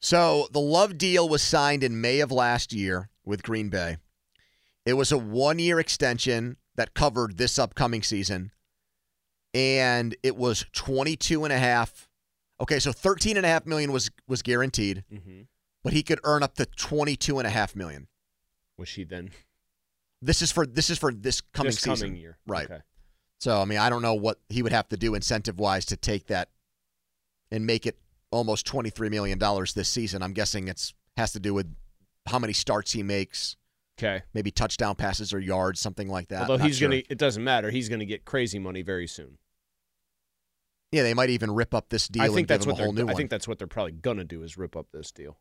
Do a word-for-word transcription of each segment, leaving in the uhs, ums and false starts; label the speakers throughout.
Speaker 1: So the Love deal was signed in May of last year with Green Bay. It was a one-year extension that covered this upcoming season, and it was twenty-two and a half. Okay, so thirteen and a half million was was guaranteed,
Speaker 2: mm-hmm.
Speaker 1: but he could earn up to twenty-two and a half million.
Speaker 2: Was he then?
Speaker 1: This is for this is for this coming
Speaker 2: this
Speaker 1: season,
Speaker 2: coming year,
Speaker 1: right?
Speaker 2: Okay.
Speaker 1: So I mean, I don't know what he would have to do incentive-wise to take that and make it almost twenty-three million dollars this season. I'm guessing it's has to do with how many starts he makes.
Speaker 2: Okay.
Speaker 1: Maybe touchdown passes or yards, something like that.
Speaker 2: Although
Speaker 1: Not
Speaker 2: he's
Speaker 1: sure.
Speaker 2: going to, it doesn't matter. He's going to get crazy money very soon.
Speaker 1: Yeah, they might even rip up this deal
Speaker 2: I think
Speaker 1: and
Speaker 2: that's
Speaker 1: give him
Speaker 2: what
Speaker 1: a whole
Speaker 2: they're,
Speaker 1: new
Speaker 2: I
Speaker 1: one.
Speaker 2: think that's what they're probably going to do is rip up this deal.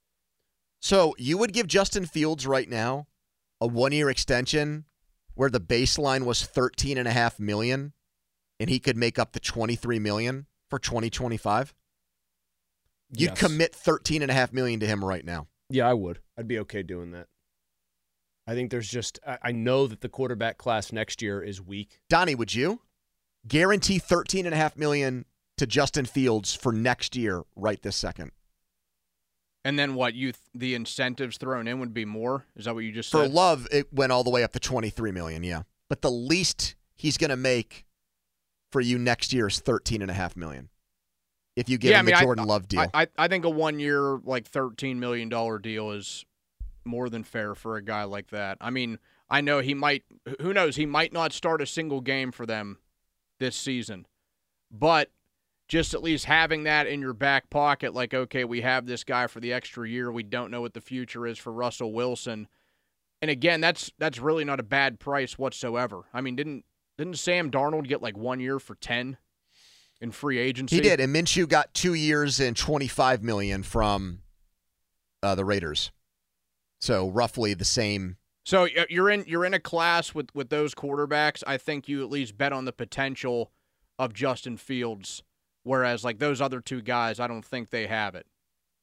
Speaker 1: So you would give Justin Fields right now a one-year extension where the baseline was thirteen and a half million, and he could make up to twenty-three million for twenty twenty-five. You'd
Speaker 2: Yes.
Speaker 1: commit thirteen and a half million to him right now.
Speaker 2: Yeah, I would. I'd be okay doing that. I think there's just, I, I know that the quarterback class next year is weak.
Speaker 1: Donnie, would you guarantee thirteen and a half million to Justin Fields for next year right this second?
Speaker 3: And then what? You th- the incentives thrown in would be more? Is that what you just
Speaker 1: For
Speaker 3: said?
Speaker 1: Love, it went all the way up to twenty-three million, yeah. But the least he's going to make for you next year is thirteen and a half million. If you give
Speaker 3: yeah,
Speaker 1: him
Speaker 3: I mean,
Speaker 1: the
Speaker 3: I-
Speaker 1: Jordan Love deal.
Speaker 3: I, I, I think a one-year, like thirteen million dollars deal is more than fair for a guy like that. I mean, I know he might, who knows, he might not start a single game for them this season. But just at least having that in your back pocket, like, okay, we have this guy for the extra year. We don't know what the future is for Russell Wilson. And again, that's that's really not a bad price whatsoever. I mean, didn't didn't Sam Darnold get like one year for ten in free agency?
Speaker 1: He did, and Minshew got two years and twenty-five million from uh, the Raiders. So roughly the same.
Speaker 3: So uh, you're in you're in a class with, with those quarterbacks. I think you at least bet on the potential of Justin Fields, whereas like those other two guys, I don't think they have it.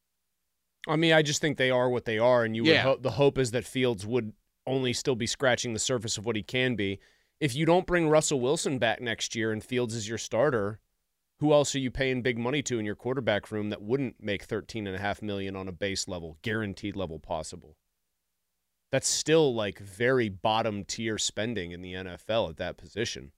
Speaker 2: I mean, I just think they are what they are, and you would
Speaker 3: Yeah.
Speaker 2: ho- the hope is that Fields would only still be scratching the surface of what he can be. If you don't bring Russell Wilson back next year and Fields is your starter, who else are you paying big money to in your quarterback room that wouldn't make thirteen and a half million on a base level, guaranteed level possible? That's still like very bottom tier spending in the N F L at that position.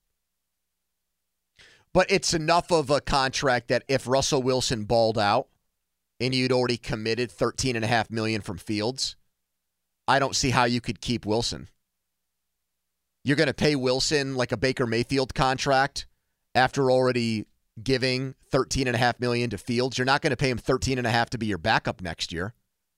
Speaker 1: But it's enough of a contract that if Russell Wilson balled out and you'd already committed thirteen and a half million from Fields, I don't see how you could keep Wilson. You're going to pay Wilson like a Baker Mayfield contract after already giving thirteen and a half million to Fields. You're not going to pay him thirteen and a half to be your backup next year.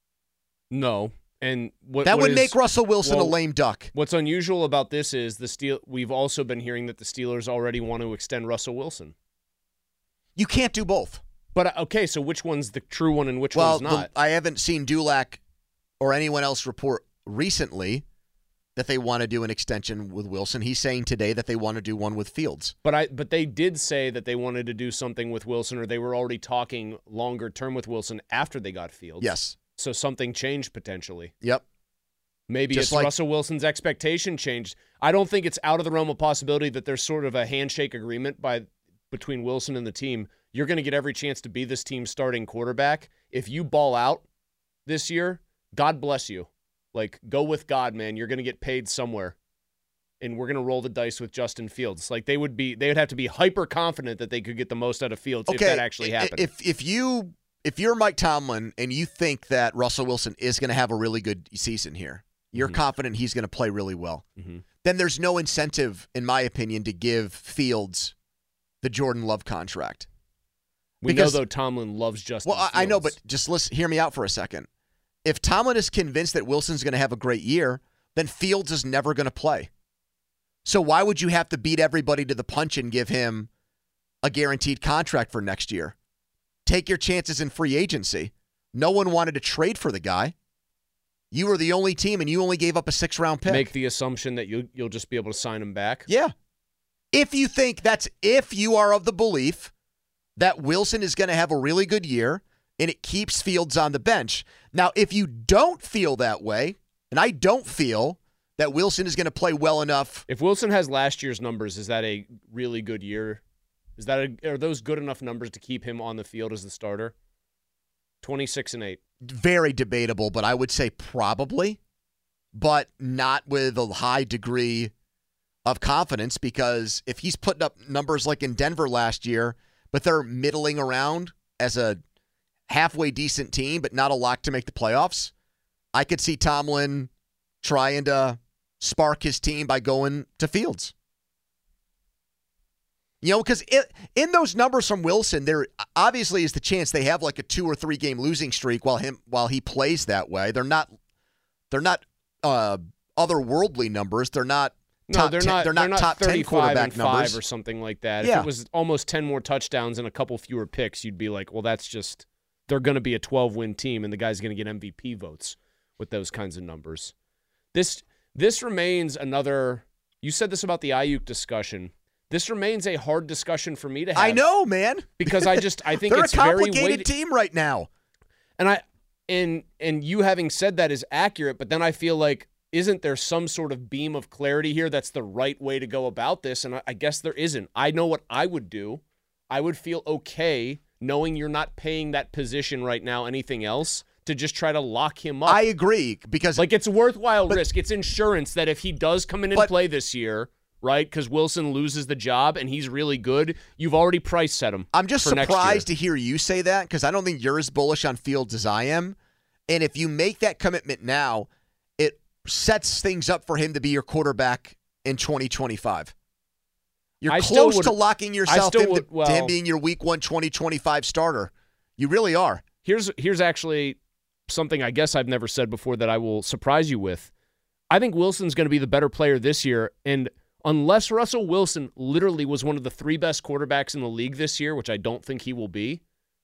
Speaker 2: No. And what
Speaker 1: That
Speaker 2: what
Speaker 1: would
Speaker 2: is-
Speaker 1: make Russell Wilson
Speaker 2: well,
Speaker 1: a lame duck.
Speaker 2: What's unusual about this is the Steel. We've also been hearing that the Steelers already want to extend Russell Wilson.
Speaker 1: You can't do both.
Speaker 2: But uh, okay, so which one's the true one and which
Speaker 1: Well,
Speaker 2: one's not?
Speaker 1: the, I haven't seen Dulac or anyone else report recently that they want to do an extension with Wilson. He's saying today that they want to do one with Fields.
Speaker 2: But I but they did say that they wanted to do something with Wilson, or they were already talking longer term with Wilson after they got Fields.
Speaker 1: Yes.
Speaker 2: So something changed potentially.
Speaker 1: Yep.
Speaker 2: Maybe
Speaker 1: Just
Speaker 2: it's
Speaker 1: like-
Speaker 2: Russell Wilson's expectation changed. I don't think it's out of the realm of possibility that there's sort of a handshake agreement by between Wilson and the team. You're going to get every chance to be this team's starting quarterback. If you ball out this year, God bless you. Like, go with God, man. You're going to get paid somewhere. And we're going to roll the dice with Justin Fields. Like, they would be, they would have to be hyper confident that they could get the most out of Fields if that actually
Speaker 1: i-
Speaker 2: happened.
Speaker 1: If if you if you're Mike Tomlin and you think that Russell Wilson is going to have a really good season here, you're
Speaker 2: Mhm.
Speaker 1: confident he's going to play really well.
Speaker 2: mm-hmm.
Speaker 1: Then there's no incentive, in my opinion, to give Fields the Jordan Love contract.
Speaker 2: We
Speaker 1: Because-
Speaker 2: know, though, Tomlin loves Justin
Speaker 1: Well, I, I know, but
Speaker 2: Fields.
Speaker 1: just listen, hear me out for a second. If Tomlin is convinced that Wilson's going to have a great year, then Fields is never going to play. So why would you have to beat everybody to the punch and give him a guaranteed contract for next year? Take your chances in free agency. No one wanted to trade for the guy. You were the only team, and you only gave up a six-round pick.
Speaker 2: Make the assumption that you, you'll just be able to sign him back.
Speaker 1: Yeah. If you think that's if you are of the belief that Wilson is going to have a really good year and it keeps Fields on the bench. Now, if you don't feel that way, and I don't feel that Wilson is going to play well enough.
Speaker 2: If Wilson has last year's numbers, is that a really good year? Is that a, are those good enough numbers to keep him on the field as the starter? twenty-six and eight.
Speaker 1: Very debatable, but I would say probably, but not with a high degree of confidence, because if he's putting up numbers like in Denver last year, but they're middling around as a halfway decent team, but not a lock to make the playoffs, I could see Tomlin trying to spark his team by going to Fields. You know, because in those numbers from Wilson, there obviously is the chance they have like a two or three game losing streak while him while he plays that way. They're not, they're not uh, otherworldly numbers. They're not.
Speaker 2: No, they're
Speaker 1: ten,
Speaker 2: not.
Speaker 1: They're not,
Speaker 2: they're not
Speaker 1: top ten quarterback
Speaker 2: and
Speaker 1: numbers
Speaker 2: five or something like that.
Speaker 1: Yeah.
Speaker 2: If it was almost ten more touchdowns and a couple fewer picks, you'd be like, well, that's just they're going to be a twelve win team, and the guy's going to get M V P votes with those kinds of numbers. This this remains another. You said this about the Ayuk discussion. This remains a hard discussion for me to have.
Speaker 1: I know, man.
Speaker 2: Because I just I think
Speaker 1: they're
Speaker 2: it's
Speaker 1: a complicated
Speaker 2: very weighted.
Speaker 1: team right now.
Speaker 2: And I and and you having said that is accurate, but then I feel like, isn't there some sort of beam of clarity here that's the right way to go about this? And I, I guess there isn't. I know what I would do. I would feel okay knowing you're not paying that position right now anything else to just try to lock him up.
Speaker 1: I agree, because
Speaker 2: like it's a worthwhile
Speaker 1: but,
Speaker 2: risk. It's insurance that if he does come in and
Speaker 1: but,
Speaker 2: play this year, right, because Wilson loses the job and he's really good, you've already price set him.
Speaker 1: I'm just
Speaker 2: for next year.
Speaker 1: surprised to hear you say that, because I don't think you're as bullish on Fields as I am. And if you make that commitment now, it sets things up for him to be your quarterback in twenty twenty-five. You're
Speaker 2: I still
Speaker 1: close
Speaker 2: would-
Speaker 1: to locking yourself
Speaker 2: still
Speaker 1: into
Speaker 2: would- well-
Speaker 1: to him being your week one twenty twenty-five starter. You really are.
Speaker 2: Here's here's actually something I guess I've never said before that I will surprise you with. I think Wilson's going to be the better player this year, and unless Russell Wilson literally was one of the three best quarterbacks in the league this year, which I don't think he will be,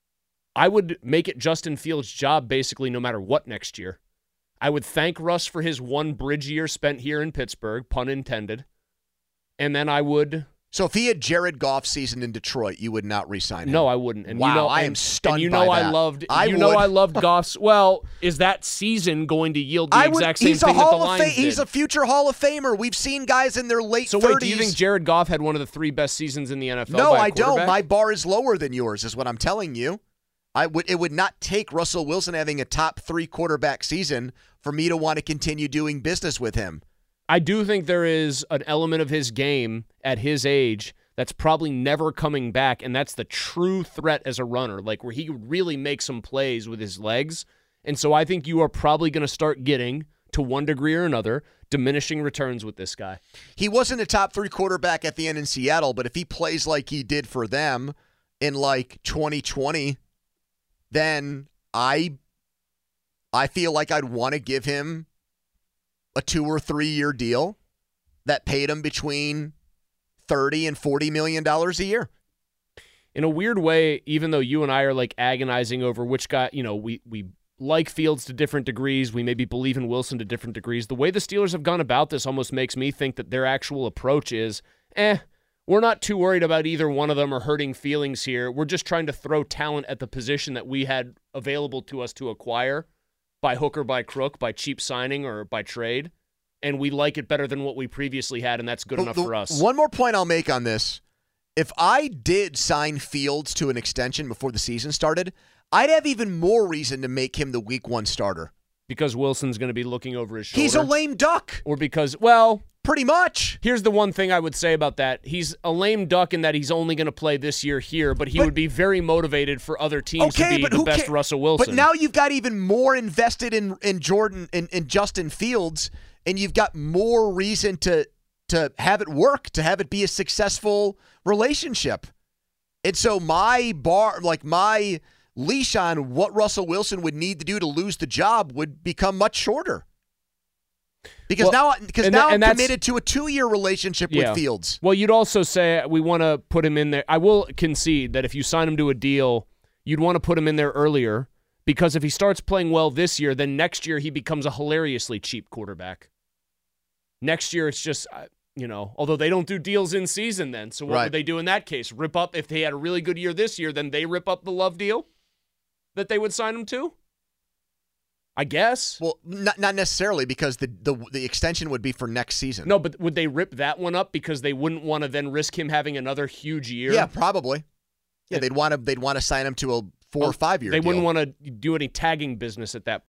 Speaker 2: I would make it Justin Fields' job basically no matter what next year. I would thank Russ for his one bridge year spent here in Pittsburgh, pun intended, and then I would...
Speaker 1: So if he had Jared Goff's season in Detroit, you would not re-sign him?
Speaker 2: No, I wouldn't. And
Speaker 1: wow,
Speaker 2: you know,
Speaker 1: I
Speaker 2: and,
Speaker 1: am stunned
Speaker 2: and you know
Speaker 1: by
Speaker 2: I
Speaker 1: that.
Speaker 2: loved.
Speaker 1: I
Speaker 2: you know
Speaker 1: would.
Speaker 2: I loved Goff's. Well, is that season going to yield the
Speaker 1: I would,
Speaker 2: exact same
Speaker 1: he's
Speaker 2: thing
Speaker 1: a
Speaker 2: that the
Speaker 1: Hall of
Speaker 2: Lions
Speaker 1: Fame. He's
Speaker 2: did?
Speaker 1: a future Hall of Famer. We've seen guys in their late
Speaker 2: So
Speaker 1: thirties.
Speaker 2: wait, do you think Jared Goff had one of the three best seasons in the N F L?
Speaker 1: No,
Speaker 2: by a
Speaker 1: I don't.
Speaker 2: quarterback?
Speaker 1: My bar is lower than yours, is what I'm telling you. I would. It would not take Russell Wilson having a top three quarterback season for me to want to continue doing business with him.
Speaker 2: I do think there is an element of his game at his age that's probably never coming back, and that's the true threat as a runner, like where he could really make some plays with his legs. And so I think you are probably going to start getting, to one degree or another, diminishing returns with this guy.
Speaker 1: He wasn't a top three quarterback at the end in Seattle, but if he plays like he did for them in like twenty twenty, then I, I feel like I'd want to give him a two or three year deal that paid him between thirty and forty million dollars a year.
Speaker 2: In a weird way, even though you and I are like agonizing over which guy, you know, we we like Fields to different degrees, we maybe believe in Wilson to different degrees, the way the Steelers have gone about this almost makes me think that their actual approach is, eh, we're not too worried about either one of them or hurting feelings here. We're just trying to throw talent at the position that we had available to us to acquire by hook or by crook, by cheap signing or by trade. And we like it better than what we previously had, and that's good
Speaker 1: But
Speaker 2: enough
Speaker 1: the-
Speaker 2: for us.
Speaker 1: One more point I'll make on this. If I did sign Fields to an extension before the season started, I'd have even more reason to make him the week one starter.
Speaker 2: Because Wilson's going to be looking over his shoulder.
Speaker 1: He's a lame duck,
Speaker 2: Or because, well,
Speaker 1: pretty much.
Speaker 2: here's the one thing I would say about that. He's a lame duck in that he's only going to play this year here, but he
Speaker 1: But-
Speaker 2: would be very motivated for other teams
Speaker 1: Okay,
Speaker 2: to be
Speaker 1: but
Speaker 2: the
Speaker 1: who
Speaker 2: best
Speaker 1: ca-
Speaker 2: Russell Wilson.
Speaker 1: But now you've got even more invested in in Jordan in, in Justin Fields, and you've got more reason to to have it work, to have it be a successful relationship. And so my bar, like my leash on what Russell Wilson would need to do to lose the job would become much shorter. Because
Speaker 2: Well,
Speaker 1: now, because
Speaker 2: and
Speaker 1: now
Speaker 2: that- and
Speaker 1: I'm
Speaker 2: that's-
Speaker 1: committed to a two-year relationship
Speaker 2: Yeah.
Speaker 1: with Fields.
Speaker 2: Well, you'd also say we want to put him in there. I will concede that if you sign him to a deal, you'd want to put him in there earlier because if he starts playing well this year, then next year he becomes a hilariously cheap quarterback. Next year it's just, uh, you know, although they don't do deals in season then. So what
Speaker 1: Right.
Speaker 2: would they do in that case? Rip up, if they had a really good year this year, then they rip up the Love deal that they would sign him to? I guess.
Speaker 1: Well, not not necessarily, because the, the the extension would be for next season.
Speaker 2: No, but would they rip that one up because they wouldn't want to then risk him having another huge year?
Speaker 1: Yeah, probably. Yeah,
Speaker 2: It-
Speaker 1: they'd want to they'd want to sign him to a four or five year
Speaker 2: They
Speaker 1: deal.
Speaker 2: wouldn't want to do any tagging business at that